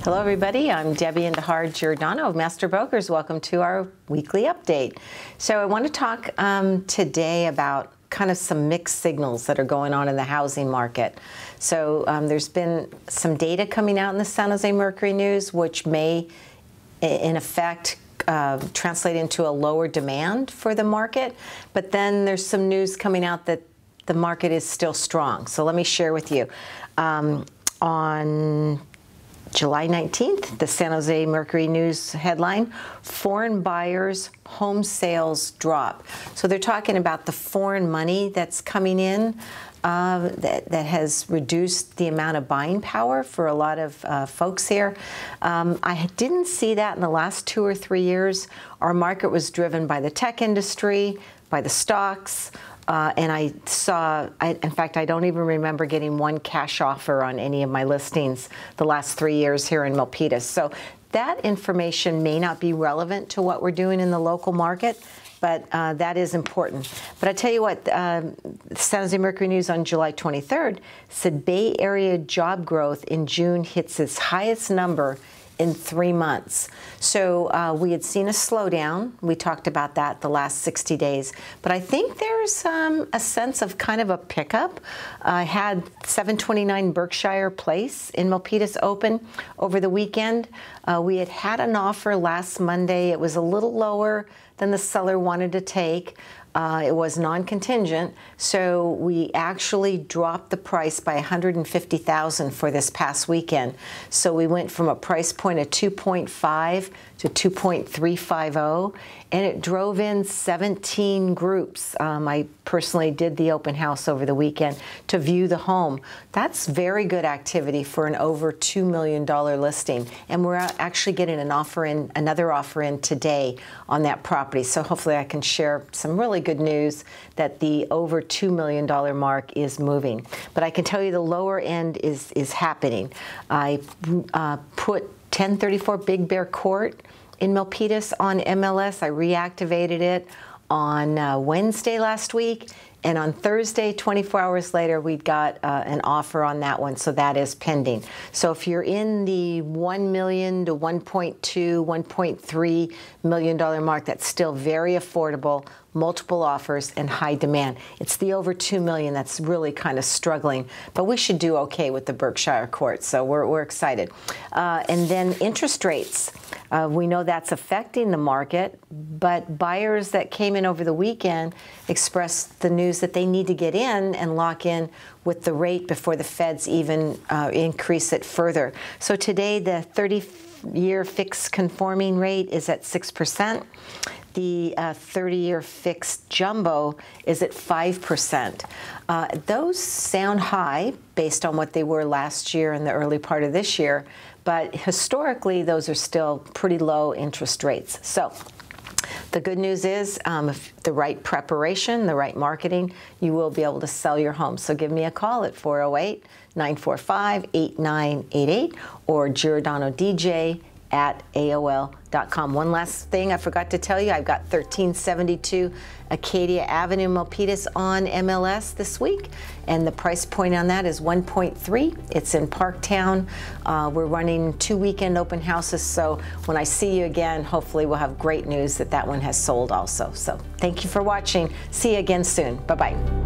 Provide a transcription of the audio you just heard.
Hello, everybody. I'm Debbie Indahar Giordano of Master Brokers. Welcome to our weekly update. So I want to talk today about kind of some mixed signals that are going on in the housing market. So there's been some data coming out in the San Jose Mercury News, which may, in effect, translate into a lower demand for the market. But then there's some news coming out that the market is still strong. So let me share with you. On July 19th, the San Jose Mercury News headline, foreign buyers' home sales drop. So they're talking about the foreign money that's coming in that has reduced the amount of buying power for a lot of folks here. I didn't see that in the last 2 or 3 years. Our market was driven by the tech industry, by the stocks, and in fact, I don't even remember getting one cash offer on any of my listings the last 3 years here in Milpitas. So that information may not be relevant to what we're doing in the local market, but that is important. But I tell you what, San Jose Mercury News on July 23rd said Bay Area job growth in June hits its highest number in 3 months. So we had seen a slowdown. We talked about that the last 60 days. But I think there's a sense of kind of a pickup. I had 729 Berkshire Place in Milpitas open over the weekend. We had an offer last Monday. It was a little lower than the seller wanted to take. It was non-contingent, so we actually dropped the price by $150,000 for this past weekend. So we went from a price point of 2.5 to 2.350, and it drove in 17 groups. I personally did the open house over the weekend to view the home. That's very good activity for an over $2 million listing, and we're actually getting another offer in today on that property. So hopefully I can share some really good news that the over $2 million mark is moving. But I can tell you the lower end is happening. I put 1034 Big Bear Court in Milpitas on MLS. I reactivated it on Wednesday last week. And on Thursday, 24 hours later, we got an offer on that one, so that is pending. So if you're in the $1 million to $1.2, $1.3 million mark, that's still very affordable, multiple offers, and high demand. It's the over $2 million that's really kind of struggling, but we should do okay with the Berkshire Court, so we're excited. And then interest rates. We know that's affecting the market, but buyers that came in over the weekend expressed the news that they need to get in and lock in with the rate before the Feds even increase it further. So today, the 30-year fixed conforming rate is at 6%. The 30-year fixed jumbo is at 5%. Those sound high based on what they were last year and the early part of this year, but historically, those are still pretty low interest rates. So the good news is, if the right preparation, the right marketing, you will be able to sell your home. So give me a call at 408-945-8988 or GiordanoDJ@AOL.com. One last thing I forgot to tell you, I've got 1372 Acadia Avenue, Milpitas on MLS this week, and the price point on that is 1.3. It's in Parktown. We're running 2 weekend open houses, so when I see you again, hopefully we'll have great news that that one has sold also. So thank you for watching. See you again soon. Bye-bye.